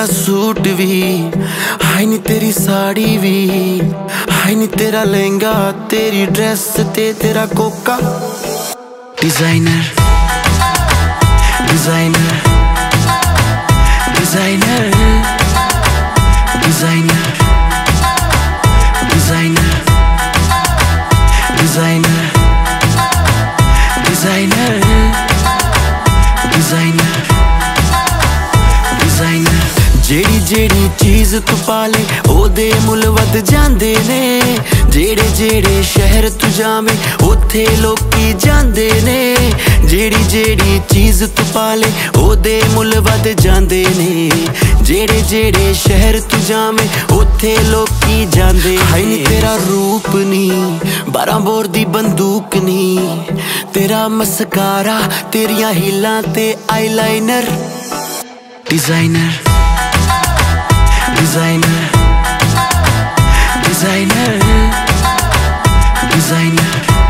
तेरा सूट भी, हाय नी तेरी साड़ी भी, हाय नी तेरा लहंगा, तेरी ड्रेस ते तेरा Coca. Designer designer designer designer designer designer designer designer designer. जेड़ी जेड़ी चीज तू पाले ओदे मुल वध जांदे ने, जेड़े जेड़े शहर तू जावे ओथे लोकी जांदे ने। जेड़ी जेड़ी चीज तू पाले ओदे मुल वध जांदे ने, जेड़े जेड़े शहर तू जावे ओथे लोकी जांदे। हाय नी तेरा रूप नी 12 बोर दी बंदूक नी, तेरा मस्कारा तेरियां हीलां ते eyeliner. Designer designer designer designer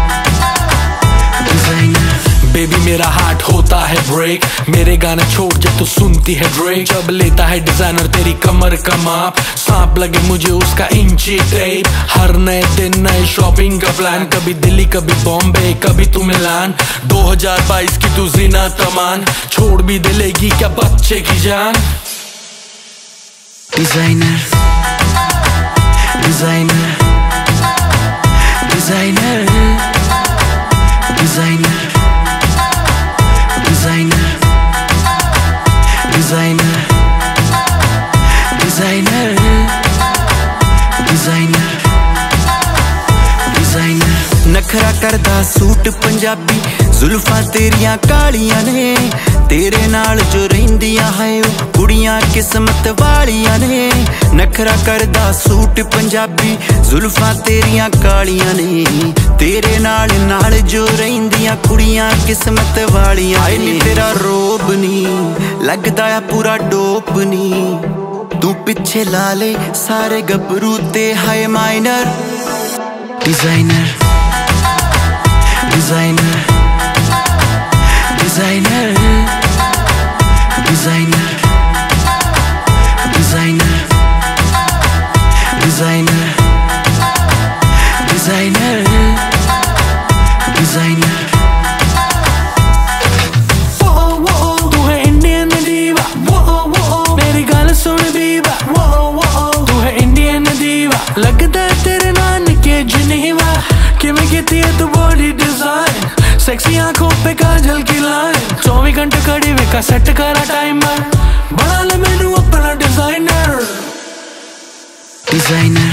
designer. Baby मेरा हार्ट होता है ब्रेक, मेरे गाने छोड़ जब तू सुनती है ड्रेक। जब लेता है डिजाइनर तेरी कमर का माप, सांप लगे मुझे उसका इंची टेप। हर नए दिन नए शॉपिंग का प्लान, कभी दिल्ली कभी बॉम्बे कभी तू मिलान। 2022 की तू जीना तमान, छोड़ भी दिलेगी क्या बच्चे की जान। Designer designer designer designer designer designer designer designer designer. नखरा करदा सूट पंजाबी, जुल्फां तेरियां कालियां ने, तेरे नाल जो रहिंदियां है ओ कुड़ियां किस्मत वालियां ने। नखरा करदा सूट पंजाबी, जुल्फां तेरियां कालियां ने, तेरे नाल नाल जो रहिंदियां कुड़ियां किस्मत वालियां। हाय नी तेरा रोब नी लगदा आ पूरा डोप नी, तू पिछे ला ले सारे गबरू ते हाय minor. Designer designer designer designer designer designer designer designer. तू है इंडियन दीवा, मेरी गल सुन बीवा। तू है इंडियन दीवा, लगदा है तेरे नानके जनेवा। किवें कीती है तू बॉडी डिजाइन, सेक्सी आंखों पे काजल की लाइन। 24 घंटे खड़ी विका सेट करा टाइमर, बना ले मैनू अपना डिजाइनर। डिजाइनर